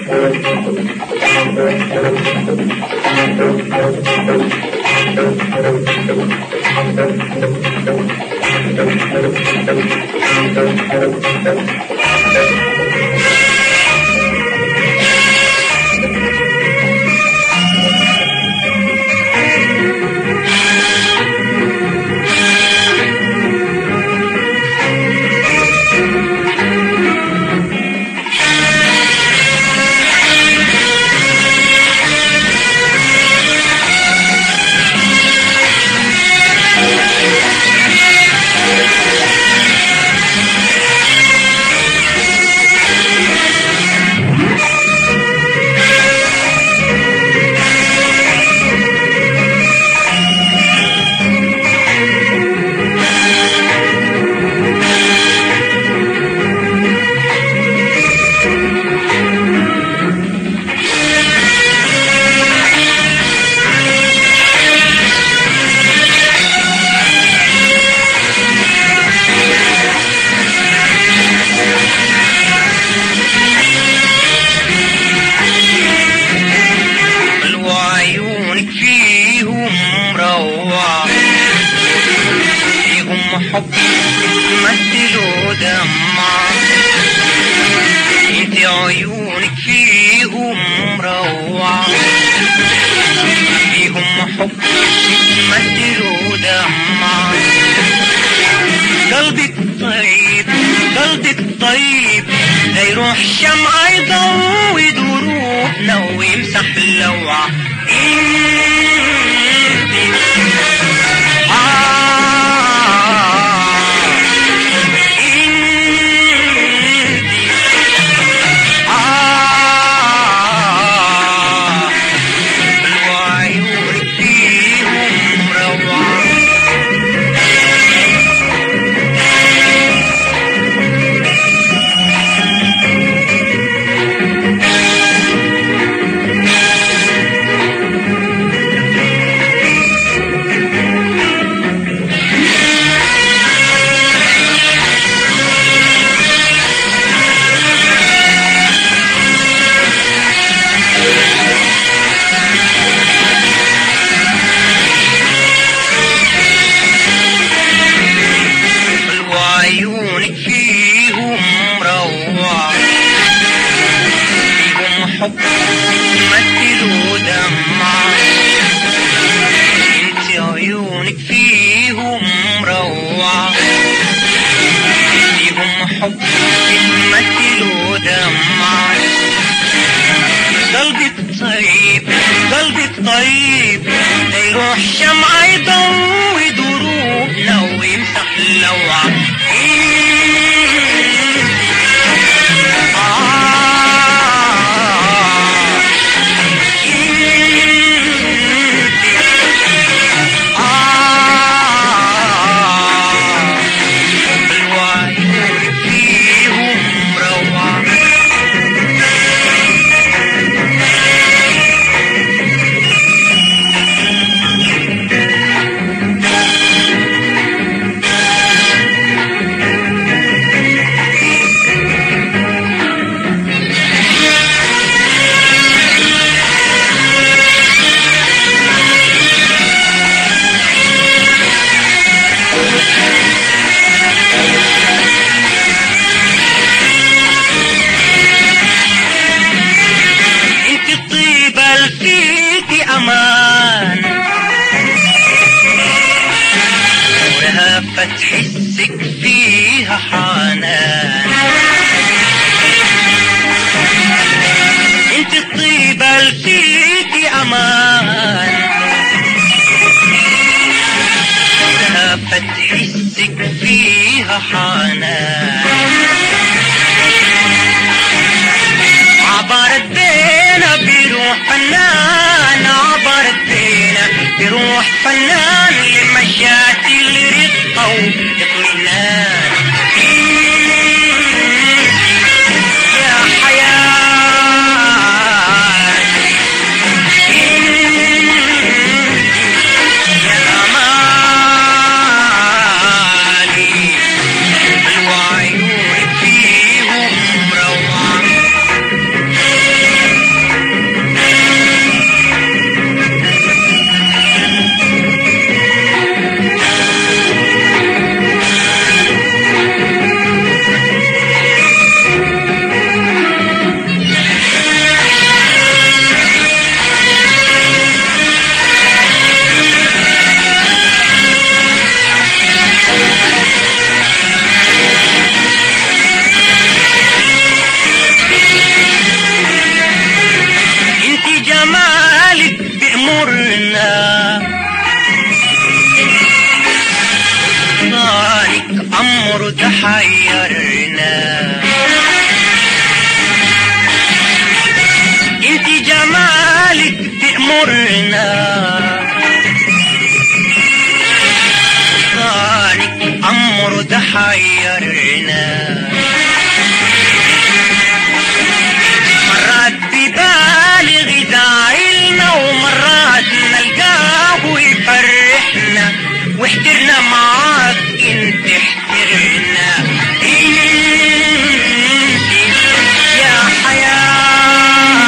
حب مثلوا دمع، انت عيونك فيهم روعة، فيهم حب مثلوا دمع. قلبك طيب قلبك طيب، لا يروح شمعة يضوي دروبنا ويمسح اللوعة. حب مثلوا دمع، انت عيونك فيهم روعة، فيهم حب مثلوا دمع. قلبك طيب قلبك طيب، لا يروح شمعة يضوي دروبنا ويمسح اللوعة. فتحسك فيها حنان، انت الطيبة اللي فيكي امان، فتحسك فيها حنان. عبرت بينا بروح فنان، عبرت بينا بروح فنان، لمشات الرقة والاطمئنان. يا حياة يا الأماني، الوعيون فيهم روعة. عمرنا ضانك عمره ده حيرنا مرات ببالغ داعيلنا ومرات نلقاه يفرحنا واحترنا معاك انت احترنا انت يا حياة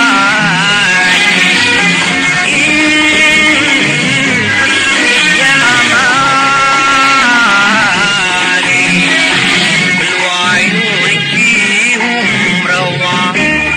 انت يا امالي بالوعيونك فيهم روعة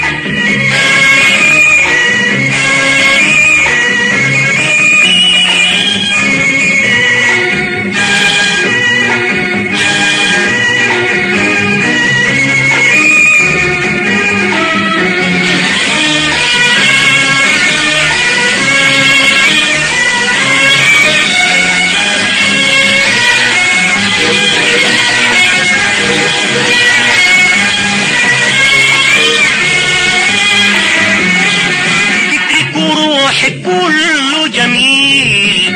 فكرك وروحك كله جميل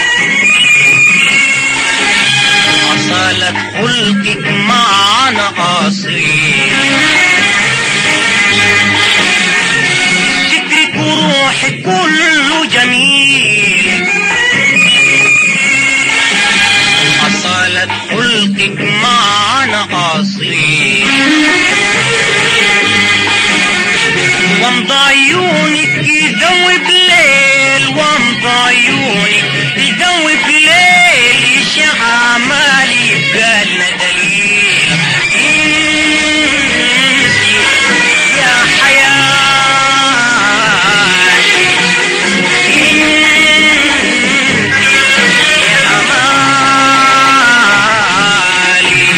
أصالك خلقك معنا أصيل فكرك وروحك كله جميل أصالك خلقك معنا أصيل وامضى عيونك يذوب ليل وامضى عيونك يذوب ليل يشع عمالي يبقالنا دليل انت يا حياة انت يا امالي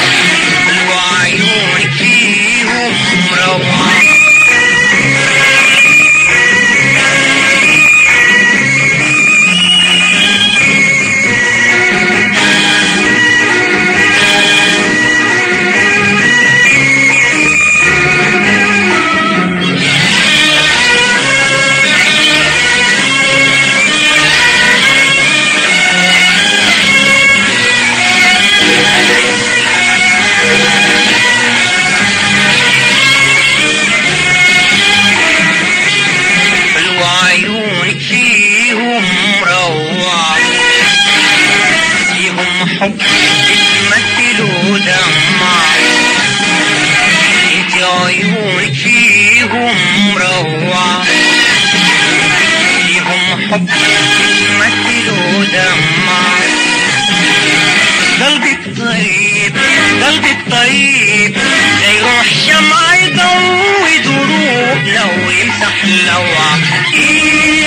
وعيونك فيهم روعة وعيونك فيهم روعة فيهم حب يتمثلوا دمع انت عيونك فيهم روعة فيهم حب يتمثلوا دمع قلبك طيب قلبك طيب لا يروح شمع يضوي دروب لو يمسح لوعة